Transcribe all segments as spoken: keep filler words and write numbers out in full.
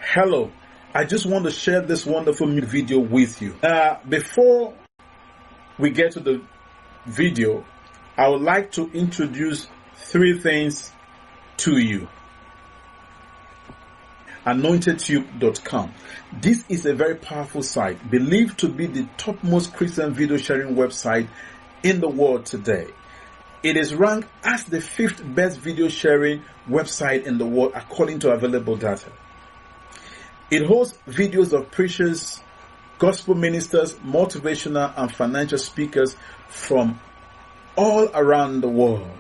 Hello, I just want to share this wonderful video with you. Uh, before we get to the video, I would like to introduce three things to you. anointed tube dot com. This is a very powerful site, believed to be the topmost Christian video sharing website in the world today. It is ranked as the fifth best video sharing website in the world according to available data. It hosts videos of preachers, gospel ministers, motivational and financial speakers from all around the world.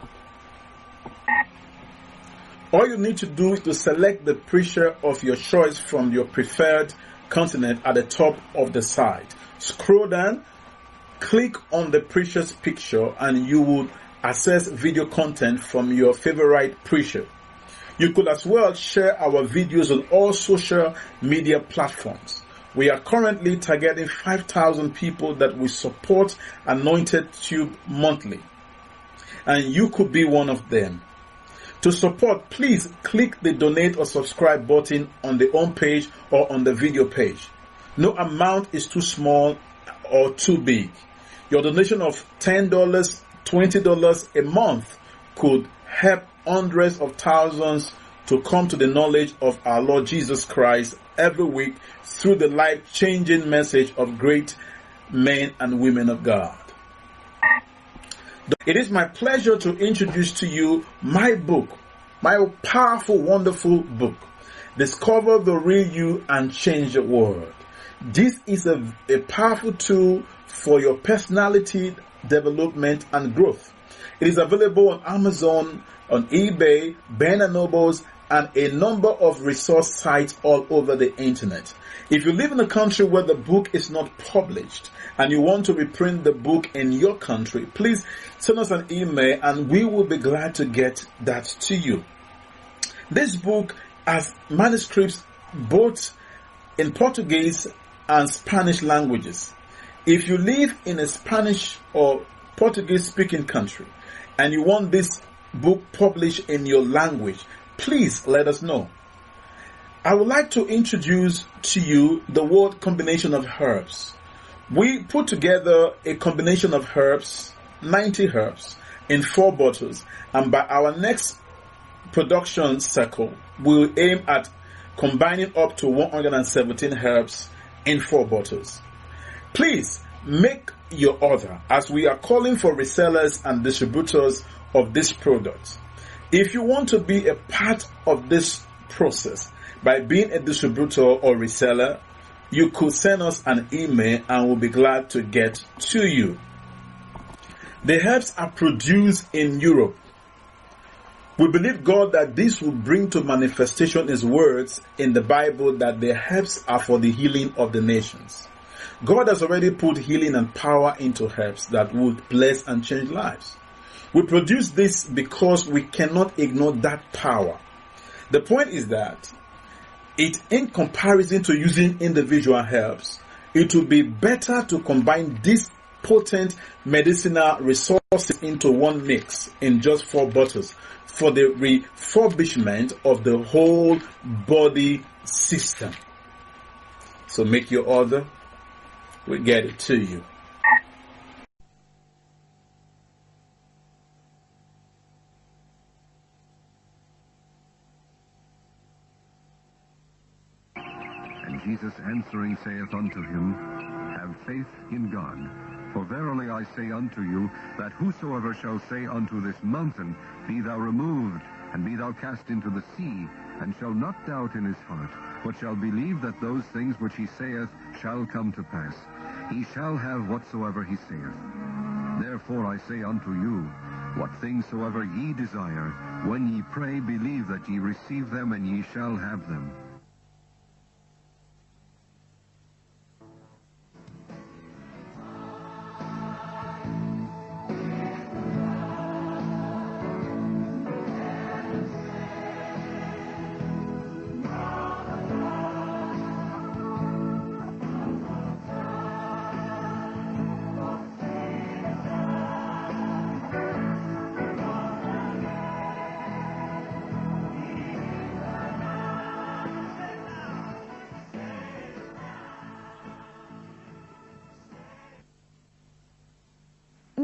All you need to do is to select the preacher of your choice from your preferred continent at the top of the site. Scroll down, click on the preacher's picture, and you will access video content from your favorite preacher. You could as well share our videos on all social media platforms. We are currently targeting five thousand people that will support Anointed Tube monthly, and you could be one of them. To support, please click the donate or subscribe button on the home page or on the video page. No amount is too small or too big. Your donation of ten dollars, twenty dollars a month could help hundreds of thousands to come to the knowledge of our Lord Jesus Christ every week through the life-changing message of great men and women of God. It is my pleasure to introduce to you my book, my powerful, wonderful book, Discover the Real You and Change the World. This is a, a powerful tool for your personality development and growth. It is available on Amazon, on eBay, Barnes and Nobles, and a number of resource sites all over the internet. If you live in a country where the book is not published and you want to reprint the book in your country, please send us an email and we will be glad to get that to you. This book has manuscripts both in Portuguese and Spanish languages. If you live in a Spanish or Portuguese speaking country and you want this book published in your language, please let us know. I would like to introduce to you the word combination of herbs. We put together a combination of herbs, ninety herbs, in four bottles, and by our next production cycle, we'll aim at combining up to one hundred seventeen herbs in four bottles. Please make your order, as we are calling for resellers and distributors of this product. If you want to be a part of this process by being a distributor or reseller, you could send us an email and we'll be glad to get to you. The herbs are produced in Europe. We believe God that this will bring to manifestation His words in the Bible that the herbs are for the healing of the nations. God has already put healing and power into herbs that would bless and change lives. We produce this because we cannot ignore that power. The point is that it, in comparison to using individual herbs, it would be better to combine these potent medicinal resources into one mix in just four bottles for the refurbishment of the whole body system. So make your order. We'll get it to you. And Jesus answering saith unto him, Have faith in God. For verily I say unto you, that whosoever shall say unto this mountain, Be thou removed, and be thou cast into the sea, and shall not doubt in his heart, but shall believe that those things which he saith shall come to pass, he shall have whatsoever he saith. Therefore I say unto you, what things soever ye desire, when ye pray, believe that ye receive them, and ye shall have them.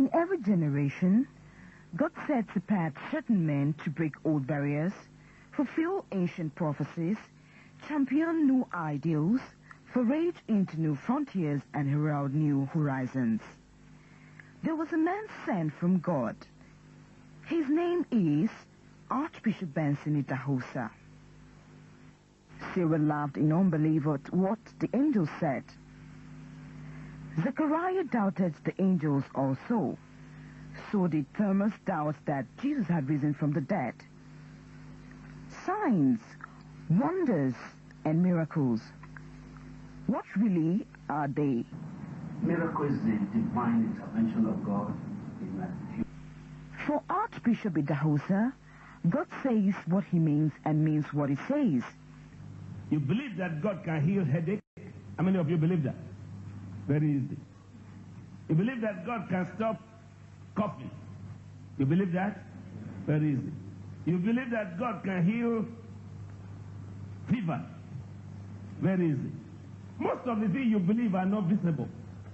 In every generation, God sets apart certain men to break old barriers, fulfill ancient prophecies, champion new ideals, forage into new frontiers, and herald new horizons. There was a man sent from God. His name is Archbishop Benson Idahosa. Sarah laughed in unbelief at what the angel said. Zechariah doubted the angels also. So did Thomas doubt that Jesus had risen from the dead. Signs, wonders, and miracles. What really are they? Miracle is the divine intervention of God in life. For Archbishop Idahosa, God says what he means and means what he says. You believe that God can heal headache? How many of you believe that? Very easy. You believe that God can stop coughing? You believe that? Very easy. You believe that God can heal fever? Very easy. Most of the things you believe are not visible.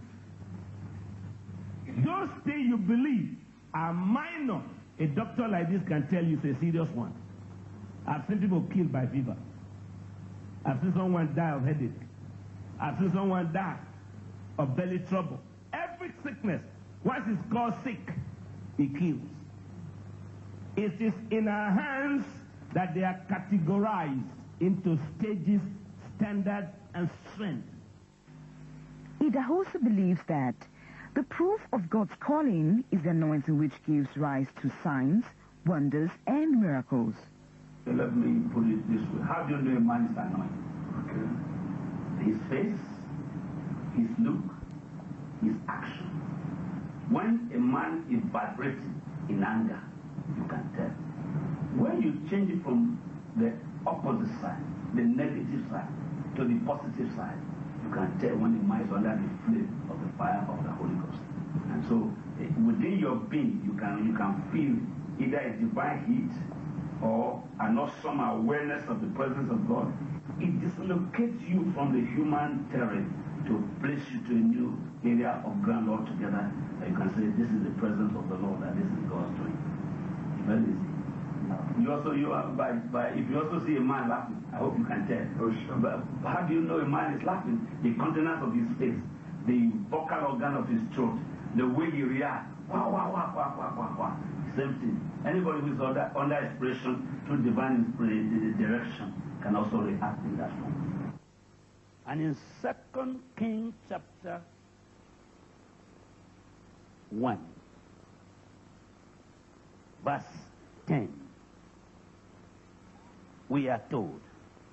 Those things you believe are minor. A doctor like this can tell you it's a serious one. I've seen people killed by fever. I've seen someone die of headache. I've seen someone die of belly trouble. Every sickness, once it's called sick, it kills. It is in our hands that they are categorized into stages, standards, and strength. Idahosa believes that the proof of God's calling is the anointing which gives rise to signs, wonders, and miracles. Let me put it this way. How do you know a man is anointed? Okay. His face, his look, his action. When a man is vibrating in anger, you can tell. When you change it from the opposite side, the negative side, to the positive side, you can tell when a man is under the flame of the fire of the Holy Ghost. And so, within your being, you can you can feel either a divine heat or an awesome awareness of the presence of God. It dislocates you from the human terrain to place you to a new area of ground altogether. And you can say, this is the presence of the Lord and this is God's doing. Very easy. You also, you are, by, by, if you also see a man laughing, I hope you can tell. Oh, sure. But how do you know a man is laughing? The countenance of his face, the vocal organ of his throat, the way he reacts. Wow, wow, wow, wow, wow, wow, wow. Same thing. Anybody who is under, under inspiration through divine inspiration, direction can also react in that form. And in Second Kings chapter one, verse ten, we are told,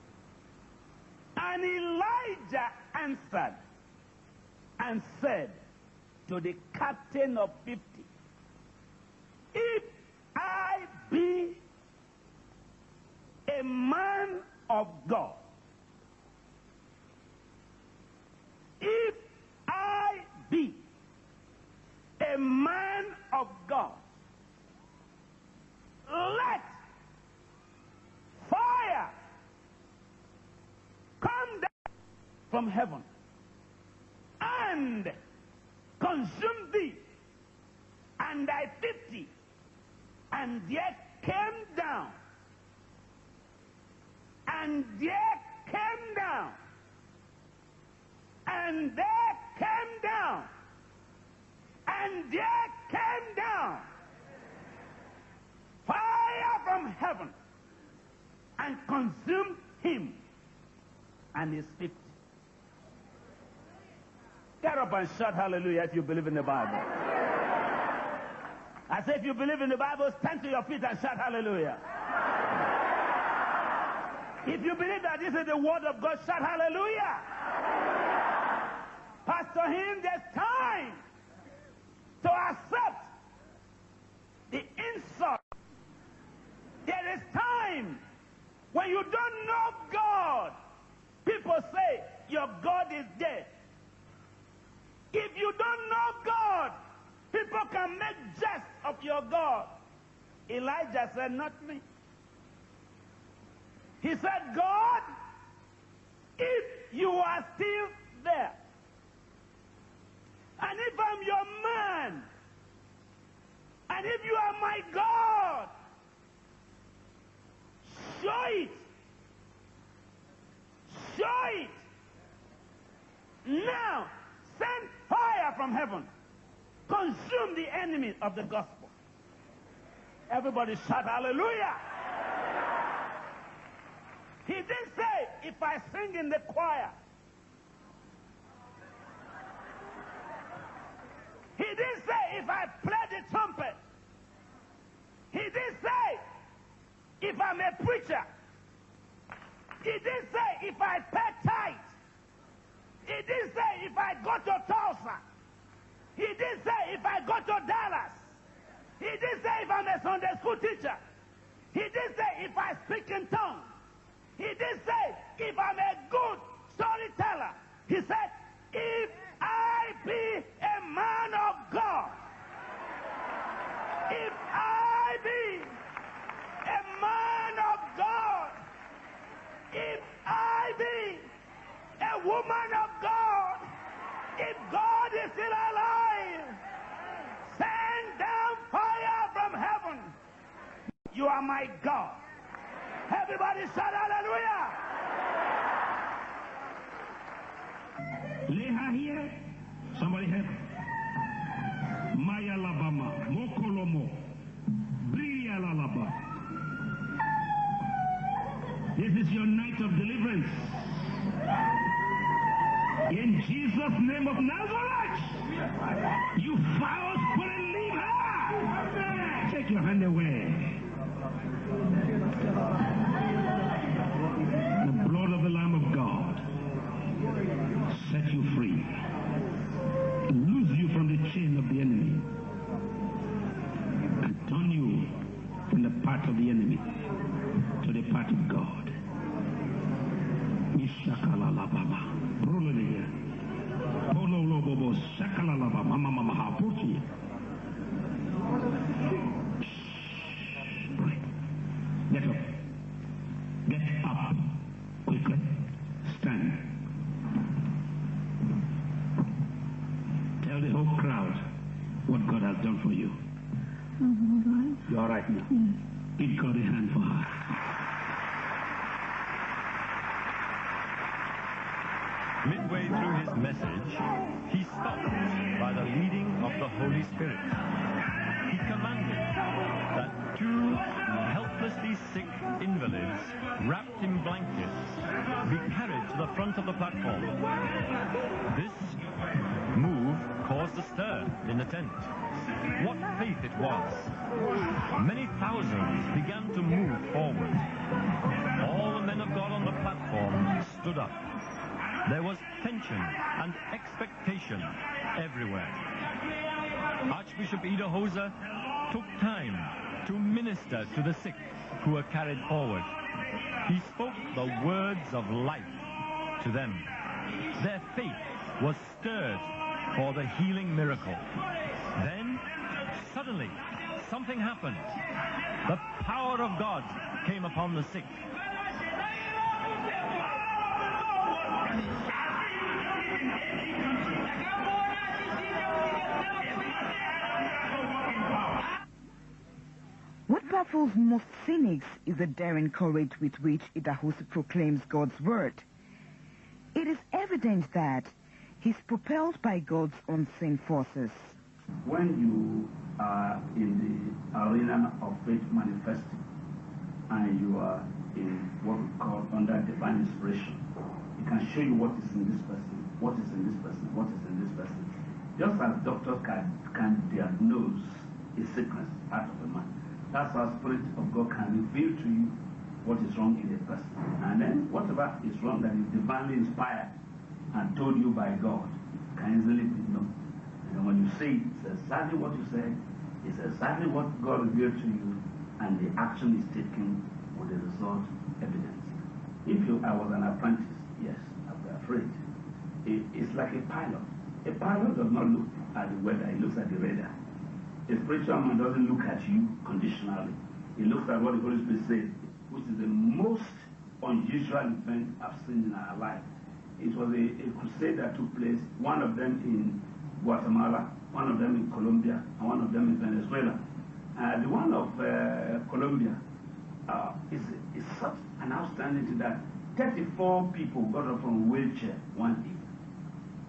and Elijah answered and said to the captain of fifty, if I be a man of God, if I be a man of God, let fire come down from heaven and consume thee and thy fifty. And there came down, and there came down, and there came down, and there came down fire from heaven and consumed him and his fifty. Get up and shout hallelujah if you believe in the Bible. I say if you believe in the Bible, stand to your feet and shout hallelujah. If you believe that this is the word of God, shout hallelujah. Pastor Him, there's time to accept the insult. There is time when you don't know God. People say your God is dead. If you don't know God, people can make jest of your God. Elijah said, not me. He said, God, if you are still there, and if I'm your man, from heaven. Consume the enemy of the gospel. Everybody shout hallelujah. He didn't say, if I sing in the choir. He didn't say, if I play the trumpet. He didn't say, if I'm a preacher. He didn't say, if I pay tithe. He didn't say, if I go to Tulsa. He didn't say, if I go to Dallas. He didn't say, if I'm a Sunday school teacher. He didn't say, if I speak in tongues. He didn't say, if I'm a good storyteller. He said, if I be a man of God. If I be a man of God. If I be a woman of God. If God is still alive, send down fire from heaven. You are my God. Everybody shout hallelujah. Leha here. Somebody help. Maya labama. Mokolomo. Bria lalaba. This is your night of deliverance. In Jesus' name of Nazareth. You foul spirit, leave her. Take your hand away. The blood of the Lamb of God set you free. Loose you from the chain of the enemy. And turn you from the path of the enemy to the path of God. Ishakalalababa. Brulele. Bololobobo. Shakalalaba. Mama mama haputi. Get up. Get up. Quickly. Stand. Tell the whole crowd what God has done for you. I'm all right. You're all right now? Yes. Give God a hand for her. Midway through his message, he stopped by the leading of the Holy Spirit. He commanded that two helplessly sick invalids, wrapped in blankets, be carried to the front of the platform. This move caused a stir in the tent. What faith it was! Many thousands began to move forward. All the men of God on the platform stood up. There was tension and expectation everywhere. Archbishop Idahosa took time to minister to the sick who were carried forward. He spoke the words of life to them. Their faith was stirred for the healing miracle. Then, suddenly, something happened. The power of God came upon the sick. What baffles most cynics is the daring courage with which Idahosa proclaims God's word. It is evident that he's propelled by God's unseen forces. When you are in the arena of faith manifesting and you are in what we call under divine inspiration, it can show you what is in this person, what is in this person, what is in this person. Just as doctors can, can diagnose a sickness out of a man, that's how Spirit of God can reveal to you what is wrong in a person. And then whatever is wrong that is divinely inspired and told you by God can easily be known. And when you say it, it's exactly what you said, it's exactly what God revealed to you, and the action is taken with the result evidence. If you, I was an apprentice, yes, I'd be afraid. It, it's like a pilot. A pilot does not look at the weather, he looks at the radar. A spiritual man doesn't look at you conditionally. He looks at what the Holy Spirit says, which is the most unusual event I've seen in our life. It was a, a crusade that took place, one of them in Guatemala, one of them in Colombia, and one of them in Venezuela. Uh, the one of uh, Colombia uh, is, is such an outstanding thing that thirty-four people got up from a wheelchair one day.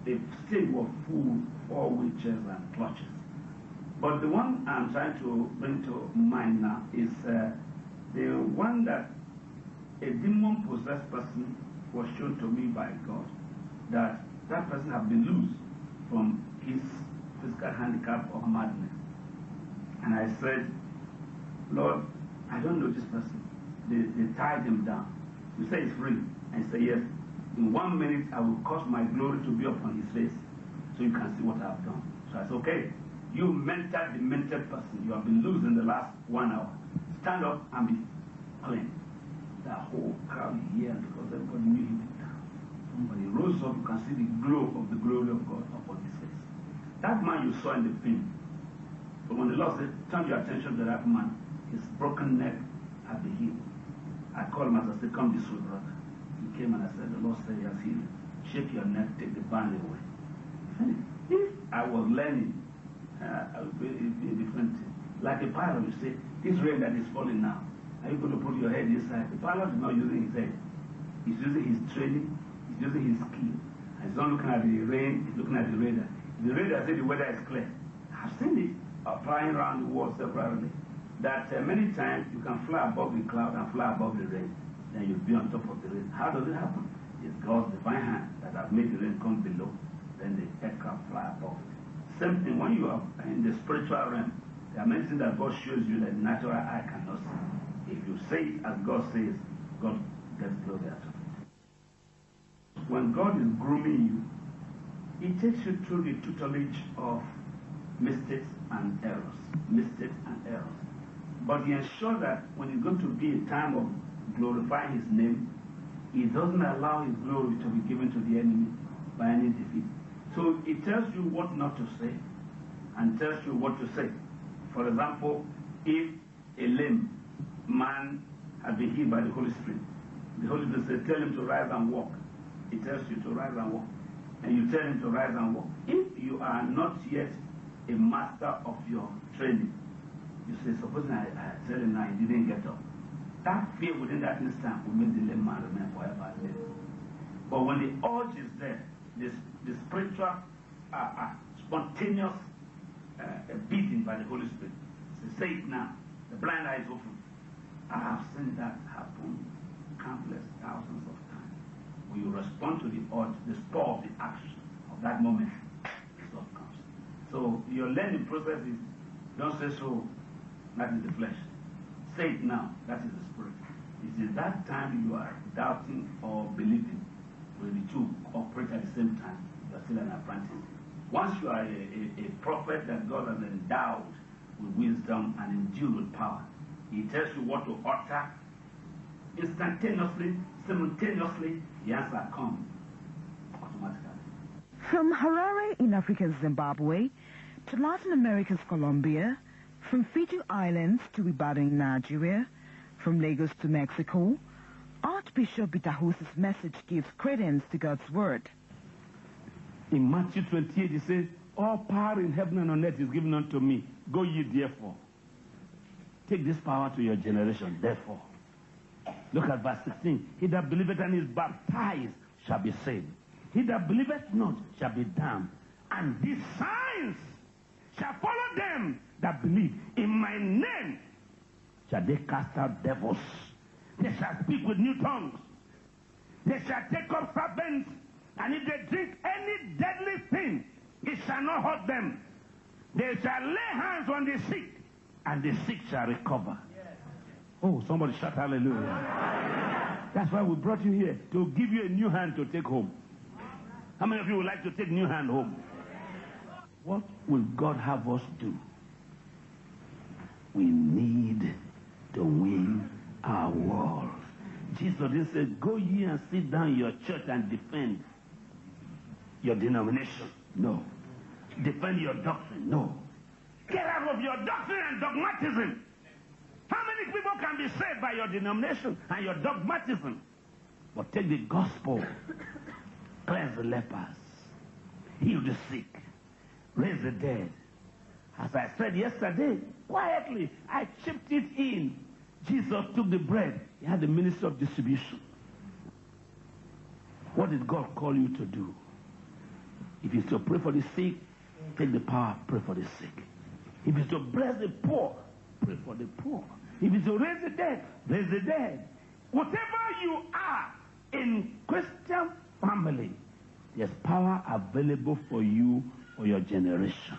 a stable of food, four witches and clutches. But the one I'm trying to bring to mind now is uh, the one that a demon-possessed person was shown to me by God, that that person had been loose from his physical handicap of madness. And I said, Lord, I don't know this person. They, they tied him down. You say he's free. And he said, yes. In one minute, I will cause my glory to be upon his face so you can see what I have done. So I said, okay, you mental demented person, you have been loose in the last one hour. Stand up and be clean. That whole crowd here, because everybody knew him. When he rose up, you can see the glow of the glory of God upon his face. That man you saw in the film, but when the Lord said, turn your attention to that man, his broken neck had been healed. I called him as I said, come this way, brother. He came and I said, the Lord said he has healed. Shake your neck, take the band away. If I was learning, uh, I would be, be a different thing. Like a pilot, you say, this rain that is falling now, are you going to put your head inside? The pilot is not using his head. He's using his training, he's using his skill. And he's not looking at the rain, he's looking at the radar. The radar says the weather is clear. I've seen it uh, flying around the world separately. That uh, many times you can fly above the cloud and fly above the rain. Then you'll be on top of the rain. How does it happen? It's God's divine hand that has made the rain come below. Then the aircraft fly above it. Same thing when you are in the spiritual realm. There are many things that God shows you that the natural eye cannot see. If you say it as God says, God gets glory out of it. When God is grooming you, He takes you through the tutelage of mistakes and errors. Mistakes and errors. But He ensures that when it's going to be a time of glorifying His name, He doesn't allow His glory to be given to the enemy by any defeat. So He tells you what not to say and tells you what to say. For example, if a lame man has been healed by the Holy Spirit, the Holy Spirit says, tell him to rise and walk. He tells you to rise and walk. And you tell him to rise and walk. If you are not yet a master of your training, you say, supposing I, I tell him now he didn't get up. That fear within that instant will make the lame man remain forever lame. But when the urge is there, this, the spiritual, uh, uh, spontaneous uh, beating by the Holy Spirit, say, say it now. The blind eye is open. I have seen that happen countless thousands of times. When you respond to the urge, the spur of the action of that moment, stuff comes. So your learning process is, don't say so, that is the flesh. Say it now, that is the spirit. It is that time you are doubting or believing, when the two operate at the same time, you are still an apprentice. Once you are a, a, a prophet that God has endowed with wisdom and endued with power, He tells you what to utter. Instantaneously, simultaneously, the answer comes automatically. From Harare in Africa's Zimbabwe to Latin America's Colombia, from Fiji Islands to Ibadan in Nigeria, from Lagos to Mexico, Archbishop Bitahus's message gives credence to God's word. In Matthew twenty-eight, he says, all power in heaven and on earth is given unto me. Go ye therefore. Take this power to your generation, therefore. Look at verse sixteen. He that believeth and is baptized shall be saved. He that believeth not shall be damned. And these signs shall follow them that believe. In my name shall they cast out devils. They shall speak with new tongues. They shall take up serpents. And if they drink any deadly thing, it shall not hurt them. They shall lay hands on the sick, and the sick shall recover. Oh, somebody shout hallelujah. That's why we brought you here, to give you a new hand to take home. How many of you would like to take new hand home? What will God have us do? We need to win our war. Jesus didn't say, go ye and sit down in your church and defend your denomination. No. Defend your doctrine. No. Get out of your doctrine and dogmatism. How many people can be saved by your denomination and your dogmatism? But take the gospel, cleanse the lepers, heal the sick, raise the dead. As I said yesterday, quietly, I chipped it in. Jesus took the bread. He had the ministry of distribution. What did God call you to do? If it's to pray for the sick, take the power, pray for the sick. If it's to bless the poor, pray for the poor. If it's to raise the dead, raise the dead. Whatever you are in Christian family, there's power available for you for your generation.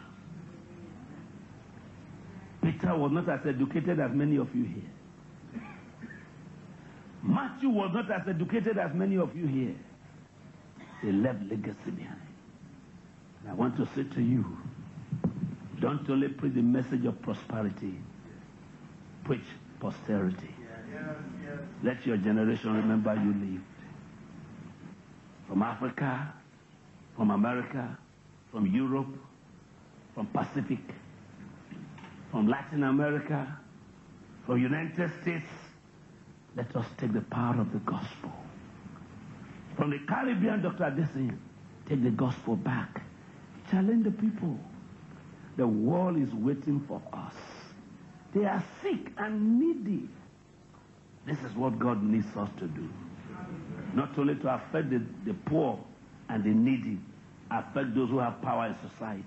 Peter was not as educated as many of you here. Matthew was not as educated as many of you here. They left legacy behind. And I want to say to you, don't only preach the message of prosperity, preach posterity. Yes, yes. Let your generation remember you lived. From Africa, from America, from Europe, from Pacific, from Latin America, from United States, let us take the power of the gospel. From the Caribbean, Doctor Adesanya, take the gospel back. Challenge the people. The world is waiting for us. They are sick and needy. This is what God needs us to do. Not only to affect the, the poor and the needy, affect those who have power in society.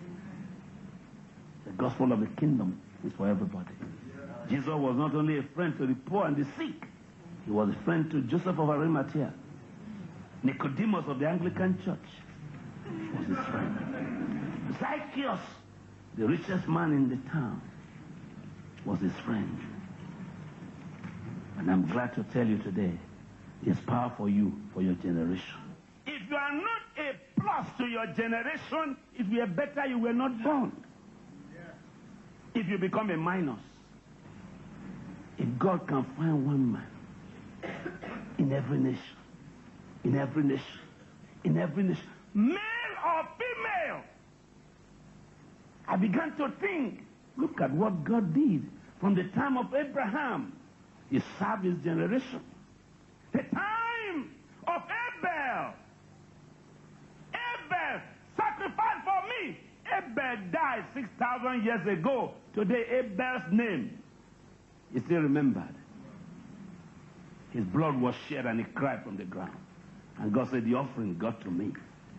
The gospel of the kingdom is for everybody. Jesus was not only a friend to the poor and the sick, he was a friend to Joseph of Arimathea. Nicodemus of the Anglican Church was his friend. Zacchaeus, the richest man in the town, was his friend. And I'm glad to tell you today, there's power for you, for your generation. If you are not a plus to your generation, if you are better, you were not born. If you become a minus, if God can find one man in every nation, in every nation, in every nation, male or female, I began to think, look at what God did from the time of Abraham. He served his generation. The time of Abel. Abel sacrificed for me. Abel died six thousand years ago. Today, Abel's name is still remembered. His blood was shed and he cried from the ground. And God said, the offering got to me.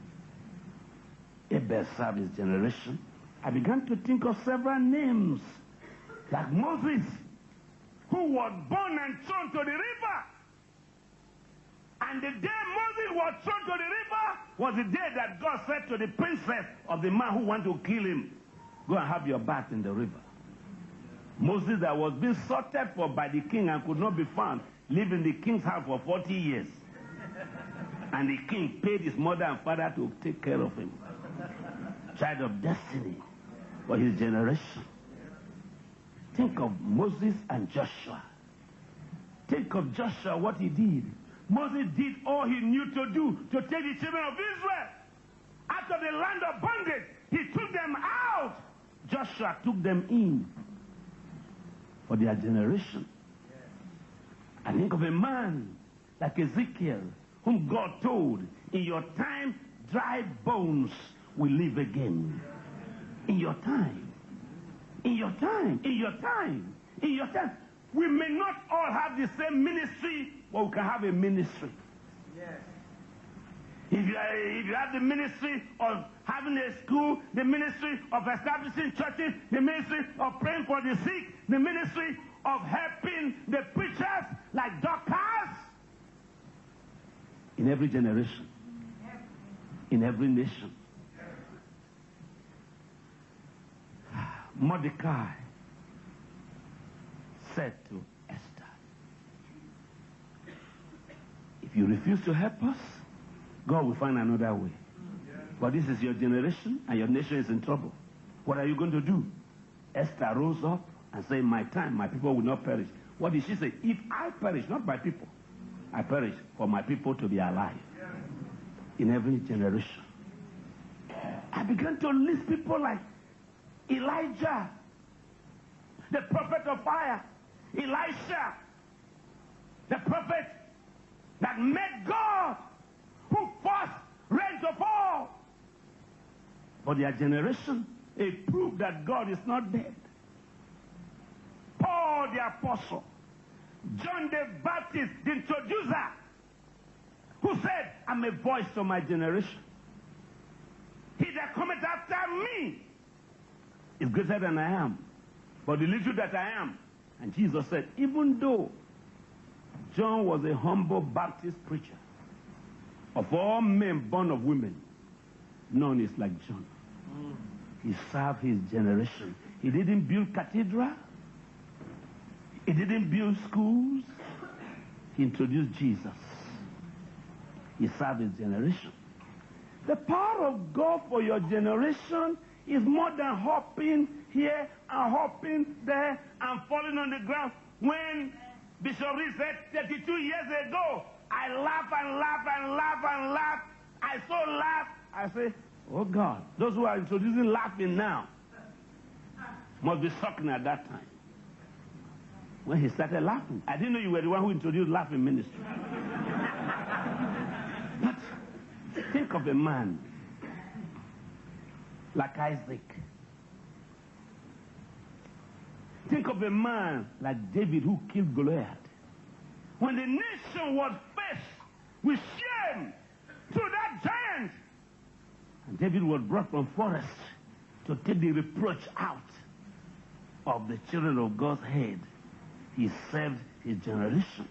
Abel served his generation. I began to think of several names, like Moses, who was born and thrown to the river. And the day Moses was thrown to the river was the day that God said to the princess of the man who wanted to kill him, go and have your bath in the river. Moses, that was being sorted for by the king and could not be found, lived in the king's house for forty years. And the king paid his mother and father to take care of him. Child of destiny for his generation. Think of Moses and Joshua. Think of Joshua, what he did. Moses did all he knew to do to take the children of Israel out of the land of bondage. He took them out. Joshua took them in for their generation. I think of a man like Ezekiel, whom God told, in your time, dry bones will live again. In your time. In your time. In your time. In your time. We may not all have the same ministry, but we can have a ministry. Yes. If you, are, if you have the ministry of having a school, the ministry of establishing churches, the ministry of praying for the sick, the ministry of helping the preachers like Dorcas, in every generation, in every nation. Mordecai said to Esther, if you refuse to help us, God will find another way. But this is your generation and your nation is in trouble. What are you going to do? Esther rose up and said, my time, my people will not perish. What did she say? If I perish, not my people, I perish for my people to be alive. In every generation. I began to list people like Elijah, the prophet of fire, Elisha, the prophet that met God, who forced rain to fall. For their generation, it proved that God is not dead. Paul the apostle, John the Baptist, the introducer, who said, I'm a voice to my generation. cometh after me is greater than I am. But the little that I am. And Jesus said, even though John was a humble Baptist preacher, of all men born of women, none is like John. Mm. He served his generation. He didn't build cathedral. He didn't build schools. He introduced Jesus. He served his generation. The power of God for your generation is more than hopping here and hopping there and falling on the ground. When Bishop Reed said thirty-two years ago, I laugh and laugh and laugh and laugh. I so laugh. I say, oh God, those who are introducing laughing now must be sucking at that time. When he started laughing, I didn't know you were the one who introduced laughing ministry. But think of a man like Isaac. Think of a man like David who killed Goliath. When the nation was faced with shame through that giant, and David was brought from forest to take the reproach out of the children of God's head. He served his generation.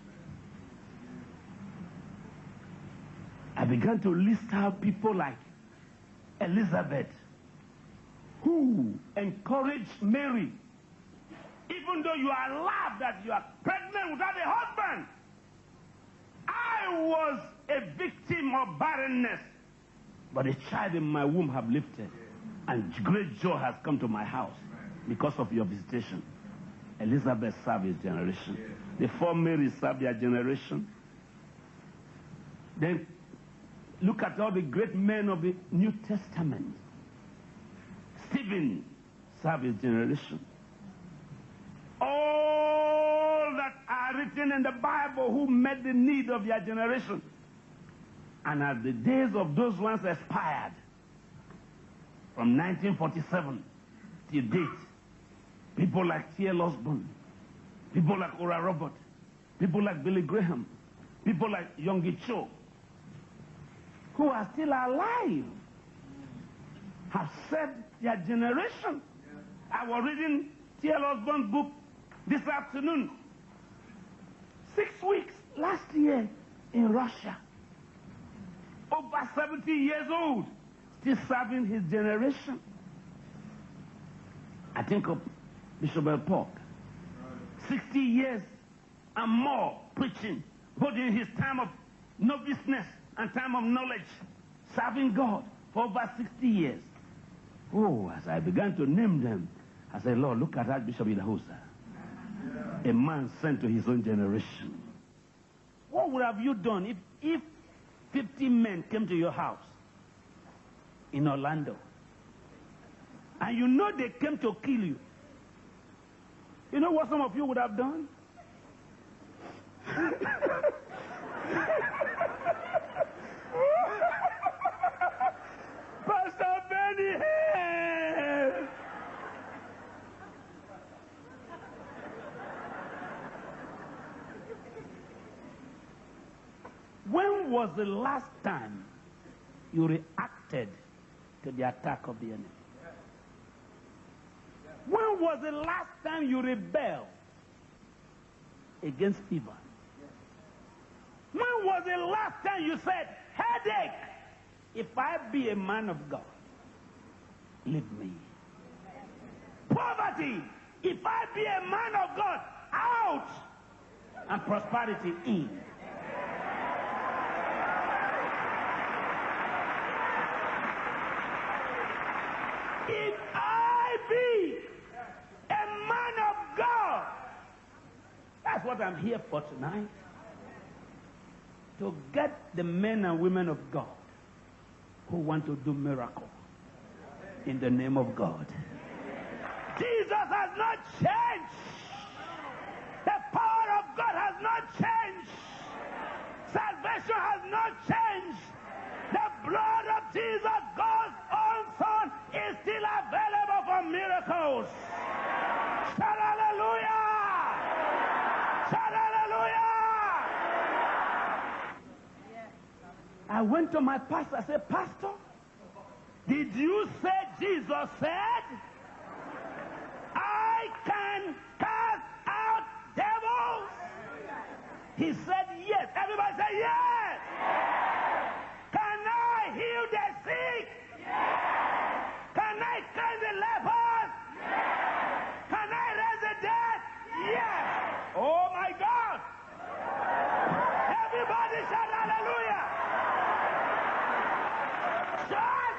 I began to list out people like Elizabeth, who encouraged Mary. Even though you are allowed that you are pregnant without a husband, I was a victim of barrenness. But a child in my womb have lifted, and great joy has come to my house because of your visitation. Elizabeth served his generation. The four Marys served their generation. Then look at all the great men of the New Testament. Stephen served his generation. All that are written in the Bible who met the need of their generation. And as the days of those ones expired, from nineteen forty-seven till date, people like T L Osborne, people like Oral Roberts, people like Billy Graham, people like Yonggi Cho, who are still alive, have served their generation. I was reading T L Osborne's book this afternoon. Six weeks last year in Russia. Over seventy years old, still serving his generation. I think of Bishop L. Polk. sixty years and more preaching, both in his time of noviceness and time of knowledge, serving God for over sixty years. Oh, as I began to name them, I said, Lord, look at Archbishop Idahosa. A man sent to his own generation. What would have you done if, if fifty men came to your house in Orlando, and you know they came to kill you? You know what some of you would have done? Pastor Benny, hey! When was the last time you reacted to the attack of the enemy? When was the last time you rebelled against fever? When was the last time you said, headache, if I be a man of God, leave me? Poverty, if I be a man of God, out! And prosperity, in. If I be a man of God, that's what I'm here for tonight. To get the men and women of God who want to do miracles in the name of God. Jesus has not changed. The power of God has not changed. Salvation has not changed. The blood of Jesus, God's own Son, is still available for miracles. Shout hallelujah! Shout hallelujah! I went to my pastor. I said, Pastor, Did you say Jesus said, I can cast out devils? He said yes. Everybody say yes. Can I heal the sick? Can I cleanse the lepers? Can I raise the dead? Yes. Oh my God. Everybody shout hallelujah. Church,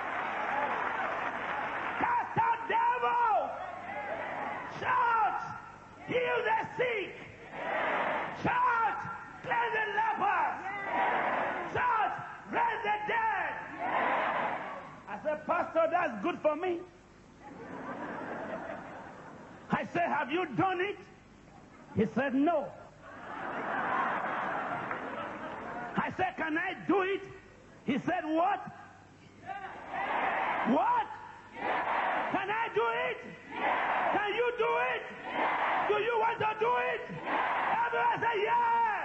cast out devils. Church, heal the sick. Church, cleanse the lepers. Church, raise the dead. I said, Pastor, that's good for me. I said, have you done it? He said, no. I said, can I do it? He said, what? What? Can I do it? Can you do it? Do you want to do it? Everyone say yes.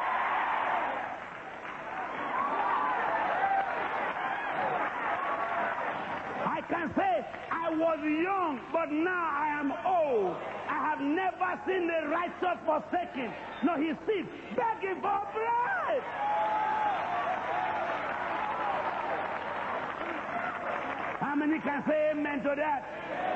I can say I was young, but now I am old. I have never seen the righteous forsaken. No, he sees begging for bread. How many can say amen to that?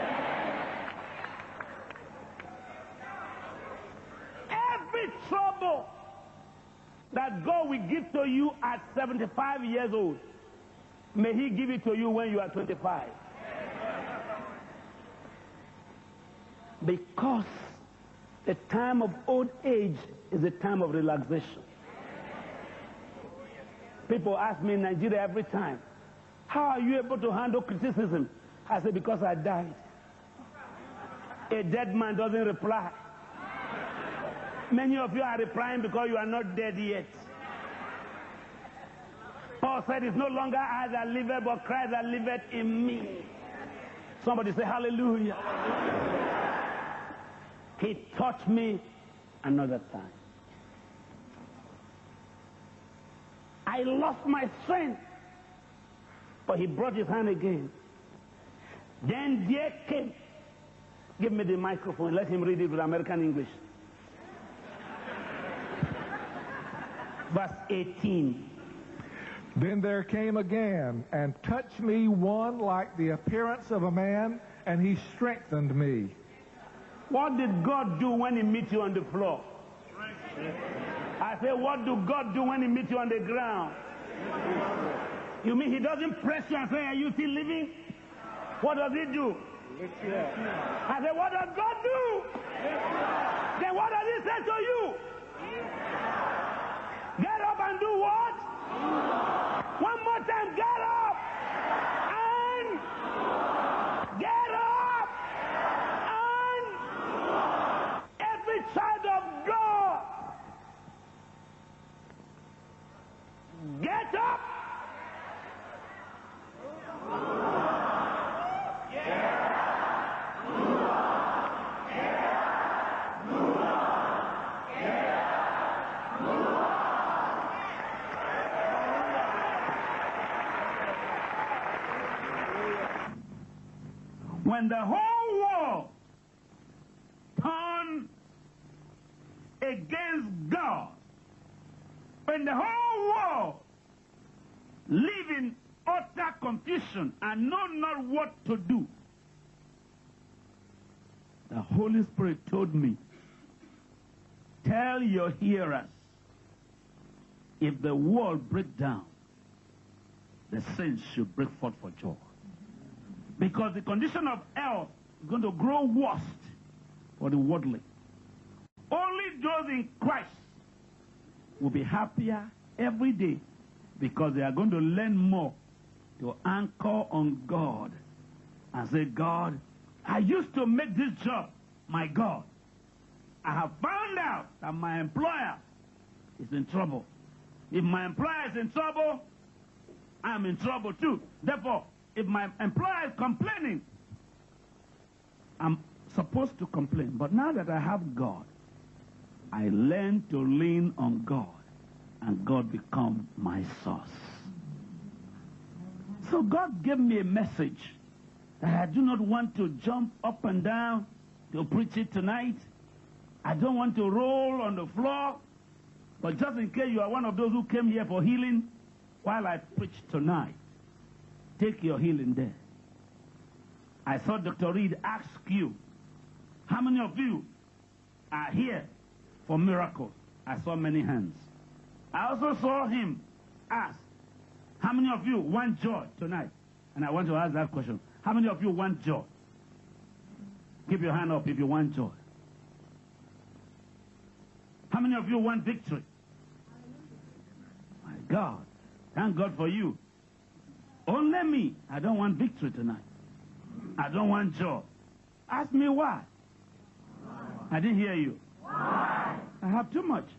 Every trouble that God will give to you at seventy-five years old, may he give it to you when you are twenty-five. Because the time of old age is a time of relaxation. People ask me in Nigeria every time, how are you able to handle criticism? I say, because I died. A dead man doesn't reply. Many of you are replying because you are not dead yet. Paul said, it's no longer I that liveth, but Christ that liveth in me. Somebody say hallelujah. He taught me another time. I lost my strength, but he brought his hand again. Then there came, give me the microphone, let him read it with American English. Verse eighteen. Then there came again and touched me one like the appearance of a man, and he strengthened me. What did God do when he meets you on the floor? I say, what do God do when he meets you on the ground? You mean he doesn't press you and say, are you still living? What does he do? I say, what does God do? Then what does he say to you? Get up and do what? One more time, get up and get up and every child of God, get up. When the whole world turned against God, when the whole world live in utter confusion and know not what to do, the Holy Spirit told me, tell your hearers, if the world break down, the saints should break forth for joy. Because the condition of health is going to grow worse for the worldly. Only those in Christ will be happier every day because they are going to learn more to anchor on God and say, God, I used to make this job my God. I have found out that my employer is in trouble. If my employer is in trouble, I'm in trouble too. Therefore, if my employer is complaining, I'm supposed to complain. But now that I have God, I learn to lean on God, and God become my source. So God gave me a message that I do not want to jump up and down to preach it tonight. I don't want to roll on the floor. But just in case you are one of those who came here for healing, while I preach tonight, take your healing there. I saw Doctor Reed ask you, how many of you are here for miracles? I saw many hands. I also saw him ask, how many of you want joy tonight? And I want to ask that question. How many of you want joy? Keep your hand up if you want joy. How many of you want victory? My God. Thank God for you. Only me. I don't want victory tonight. I don't want joy. Ask me why. I didn't hear you. Why? I have too much.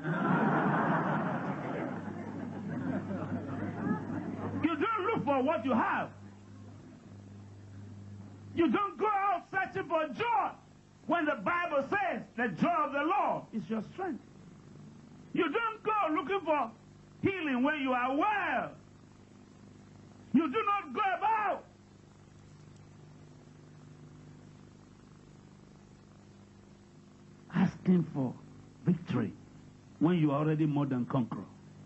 You don't look for what you have. You don't go out searching for joy when the Bible says the joy of the Lord is your strength. You don't go looking for healing when you are well. You do not go about asking for victory when you are already more than conqueror.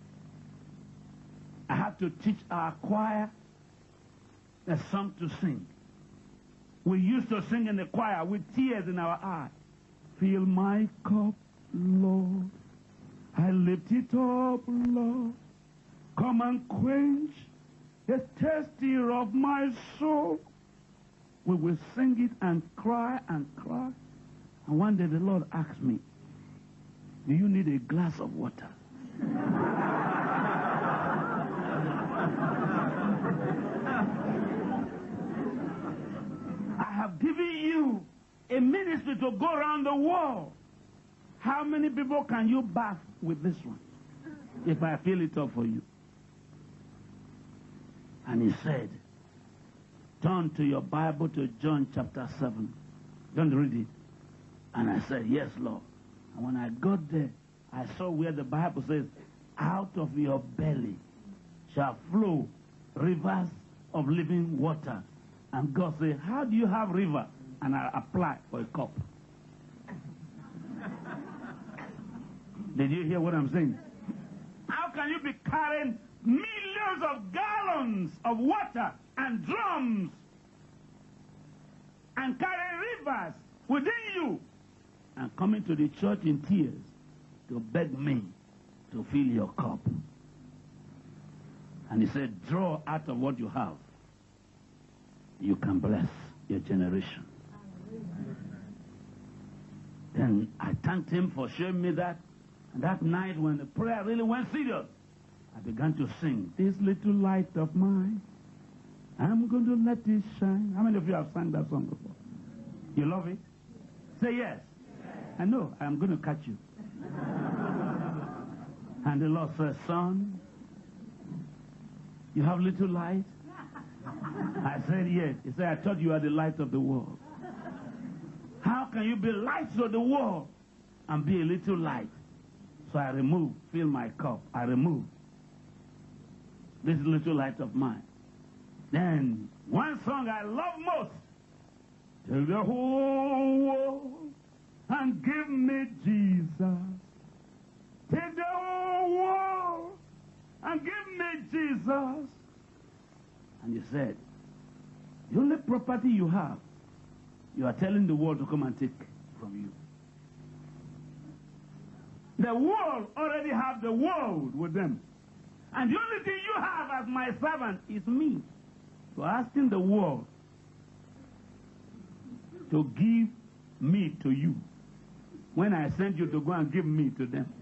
I have to teach our choir a song to sing. We used to sing in the choir with tears in our eyes. Fill my cup, Lord. I lift it up, Lord. Come and quench the thirsty of my soul. We will sing it and cry and cry. And one day the Lord asked me, do you need a glass of water? I have given you a ministry to go around the world. How many people can you bath with this one? If I fill it up for you. And he said, turn to your Bible to John chapter seven. Don't read it. And I said, yes, Lord. And when I got there, I saw where the Bible says, out of your belly shall flow rivers of living water. And God said, how do you have river? And I apply for a cup. Did you hear what I'm saying? How can you be carrying millions of gallons of water and drums and carrying rivers within you and coming to the church in tears to beg me to fill your cup? And he said, draw out of what you have. You can bless your generation. Then I thanked him for showing me that. And that night when the prayer really went serious, I began to sing, this little light of mine, I'm going to let it shine. How many of you have sung that song before? You love it? Say yes. Yes. I know, I'm going to catch you. And the Lord said, son, you have little light? I said, yes. He said, I thought you are the light of the world. How can you be lights of the world and be a little light? So I removed, fill my cup. I removed this little light of mine. Then one song I love most. Take the whole world and give me Jesus. Take the whole world and give me Jesus. And he said, the only property you have, you are telling the world to come and take from you. The world already have the world with them. And the only thing you have as my servant is me. So asking the world to give me to you when I sent you to go and give me to them.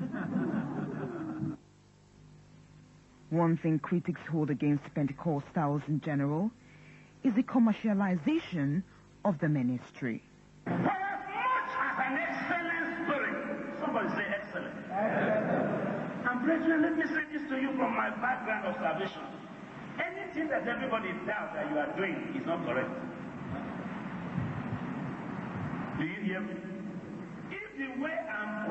One thing critics hold against Pentecostals in general is the commercialization of the ministry. For as much as an excellent spirit, somebody say excellent. And brethren, let me say this to you from my background of salvation. Anything that everybody doubts that you are doing is not correct. Do you hear me? If the way I'm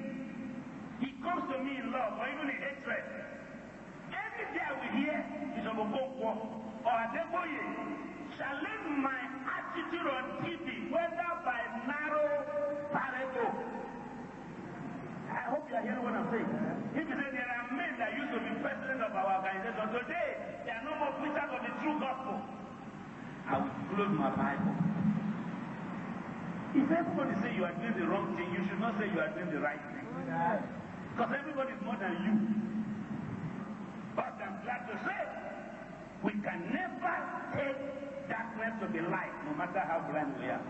praying, he comes to me in love or even in hatred, every day I will hear, Bishop Bishop Okonkwo or Adeboye, challenge my attitude on T V, whether by narrow parable. I hope you are hearing what I'm saying. If you say there are men that used to be president of our organization, today they are no more preachers of the true gospel, I will close my Bible. If everybody say you are doing the wrong thing, you should not say you are doing the right thing. Because everybody is more than you. But I'm glad to say, we can never take darkness to be light, no matter how blind we are.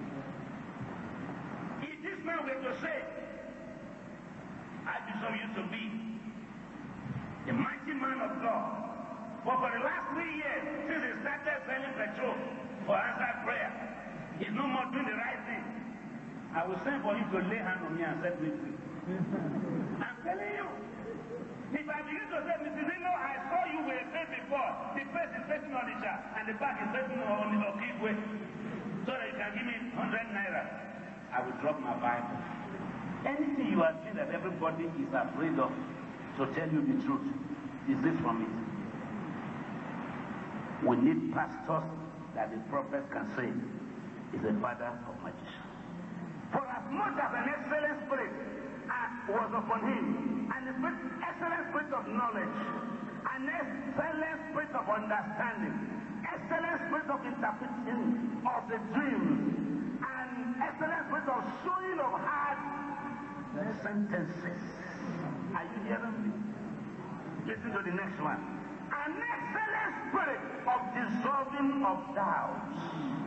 If this man were to say, Archbishop used to be a mighty man of God, but for the last three years, since he started selling petrol for answered prayer, he's no more doing the right thing. I will send for him to lay hand on me and set me free. I'm telling you. If I begin to say, Missus Zino, I saw you were face before, the face is facing on each other, and the back is facing on the Okigwe, so that you can give me one hundred naira, I will drop my Bible. Anything you are seeing that everybody is afraid of, to tell you the truth, is this from it. We need pastors that the prophet can say is a father of magicians. For as much as an excellent spirit was upon him, and the excellent spirit of knowledge, an excellent spirit of understanding, excellent spirit of interpreting of the dreams, and excellent spirit of showing of hard sentences. Are you hearing me? Listen to the next one. An excellent spirit of dissolving of doubts.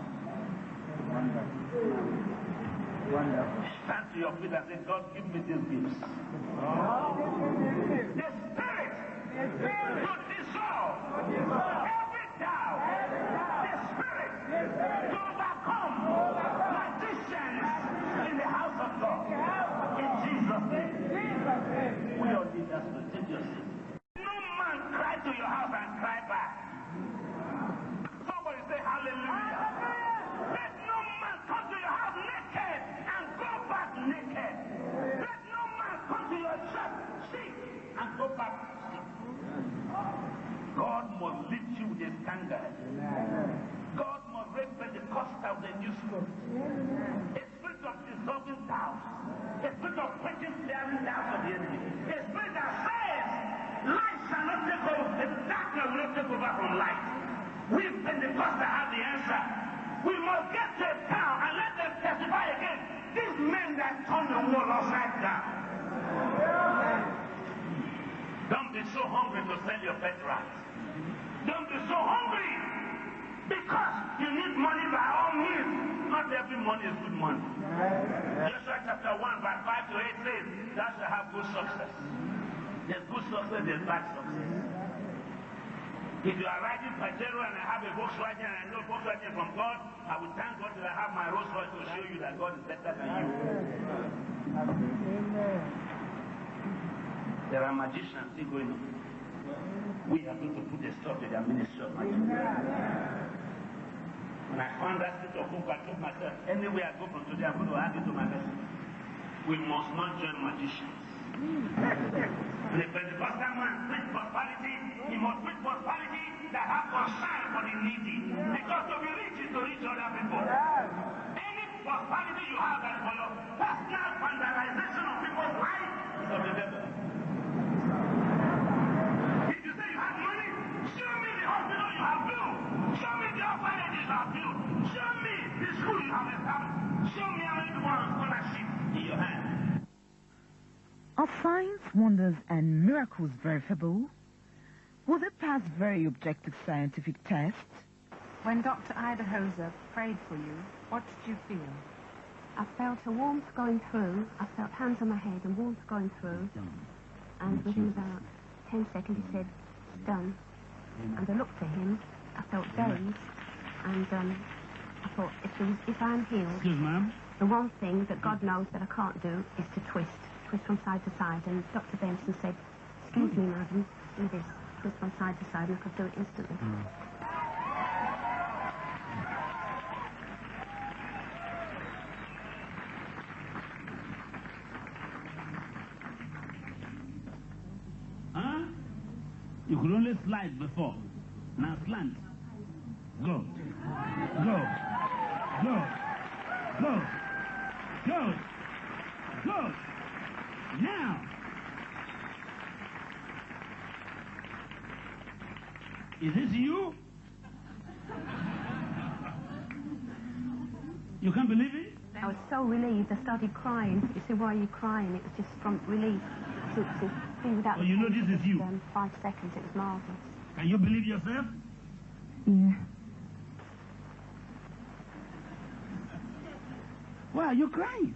Wonderful. Stand to your feet and say, God, give me these gifts. Oh. The spirit to dissolve every doubt. The spirit to overcome magicians in the house of God. In Jesus' name. We all need us to take your seat. No man cry to your house and cry back. Somebody say hallelujah. Let no man come to your house naked and go back naked. Let no man come to your church sick and go back sick. God must lift you with a standard. God must raise Pentecostal the new spirit. A spirit of dissolving doubts. A spirit of quenching flaring doubts of the enemy. A spirit that says light shall not take over, the darkness will not take over from light. We Pentecostal have the answer. We must get to a town and let them testify again. These men that turn the world upside down. Don't be so hungry to sell your pet rights. Don't be so hungry because you need money by all means. Not every money is good money. Joshua chapter one verse five to eight says, thou shalt have good success. There's good success, there's bad success. If you are riding Pajero and I have a Volkswagen and I know Volkswagen from God, I will thank God that I have my Rolls Royce to show you that God is better than you. There are magicians still going on. We are going to put a stop to their ministry of magic. When I found that state of hope, I told myself, anywhere I go from today, I'm going to add it to my message. We must not join magicians. The Pentecostal man preach prosperity, he must preach prosperity that have concern for the needy. Because to be rich is to reach other people. Any prosperity you have that for your personal vandalization of people's lives is of the devil. If you say you have money, show me the hospital you have built. Show me the orphanage you have built. Show me the school you have established. Show me how many people have scholarship in your hand. Are signs, wonders, and miracles verifiable? Will they pass very objective scientific tests? When Doctor Ida Hoser prayed for you, what did you feel? I felt a warmth going through. I felt hands on my head and warmth going through. And within about ten seconds he said, it's done. And I looked at him. I felt dazed. And um, I thought, if, there was, if I'm healed, Excuse ma'am. The one thing that God knows that I can't do is to twist. Twist from side to side. And Doctor Benson said, excuse me, madam, do this. Twist from side to side, and I could do it instantly. Mm. Huh? You could only slide before. Now slant. Go. Go. Go. Go. Go. Go. Now. Is this you? You can't believe it? I was so relieved, I started crying. You said, why are you crying? It was just from relief to, to be without Oh, you know this is you? um, five seconds. It was marvellous. Can you believe yourself? Yeah. Why are you crying?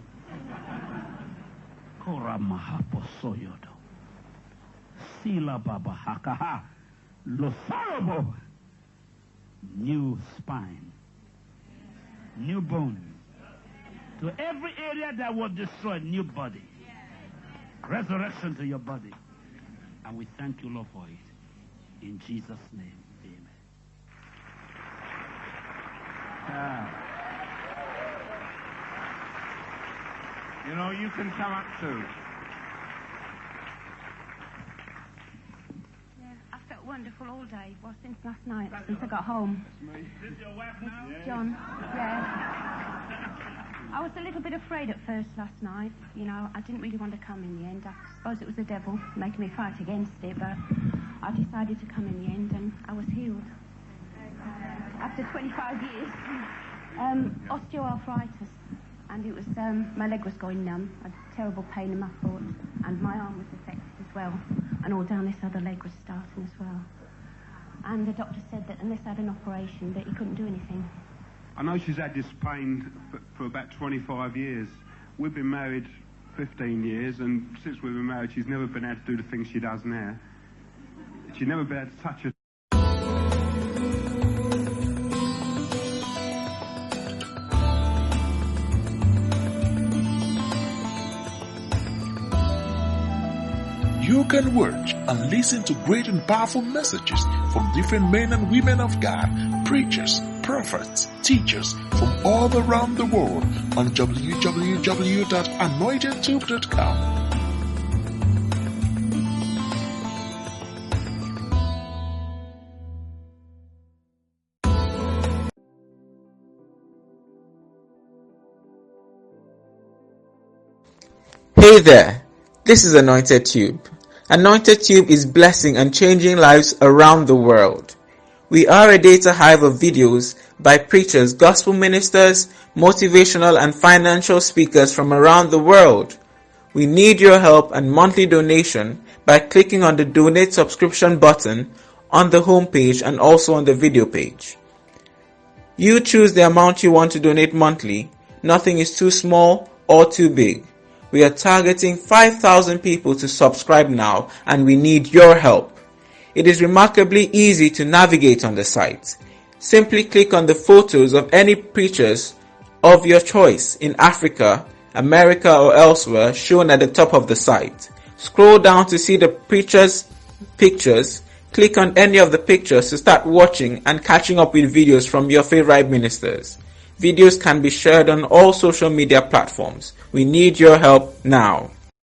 Kora mahapo soyodo. Sila baba hakaha. Losarabo. New spine. New bones. To every area that was destroyed, new body. Resurrection to your body. And we thank you, Lord, for it. In Jesus' name, amen. Yeah. You know, you can come up too. Yeah, I felt wonderful all day. Well, since last night, since I got home. Is this your wife now? John, yeah. I was a little bit afraid at first last night. You know, I didn't really want to come in the end. I suppose it was the devil making me fight against it, but I decided to come in the end, and I was healed. After twenty-five years, um, osteoarthritis, and it was, um, my leg was going numb. I had terrible pain in my foot, and my arm was affected as well, and all down this other leg was starting as well. And the doctor said that unless I had an operation, that he couldn't do anything. I know she's had this pain for, for about twenty-five years. We've been married fifteen years, and since we've been married, she's never been able to do the things she does now. She's never been able to touch her. You can watch and listen to great and powerful messages from different men and women of God, preachers, prophets, teachers from all around the world on w w w dot anointed tube dot com. Hey there, this is Anointed Tube. Anointed Tube is blessing and changing lives around the world. We are a data hive of videos by preachers, gospel ministers, motivational and financial speakers from around the world. We need your help and monthly donation by clicking on the donate subscription button on the homepage and also on the video page. You choose the amount you want to donate monthly. Nothing is too small or too big. We are targeting five thousand people to subscribe now, and we need your help. It is remarkably easy to navigate on the site. Simply click on the photos of any preachers of your choice in Africa, America or elsewhere shown at the top of the site. Scroll down to see the preachers' pictures. Click on any of the pictures to start watching and catching up with videos from your favorite ministers. Videos can be shared on all social media platforms. We need your help now.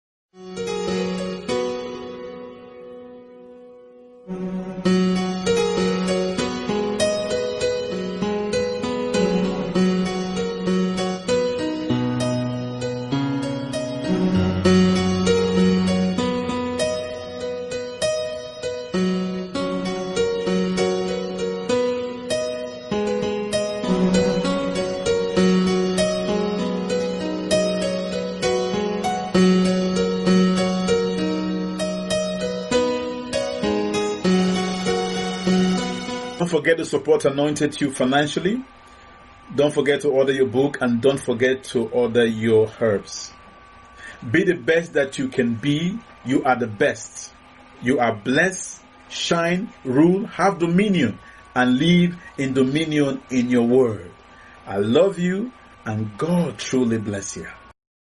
Don't forget to support Anointed Tube financially. Don't forget to order your book, and don't forget to order your herbs. Be the best that you can be. You are the best. You are blessed. Shine, rule, have dominion, and live in dominion in your word. I love you, and God truly bless you.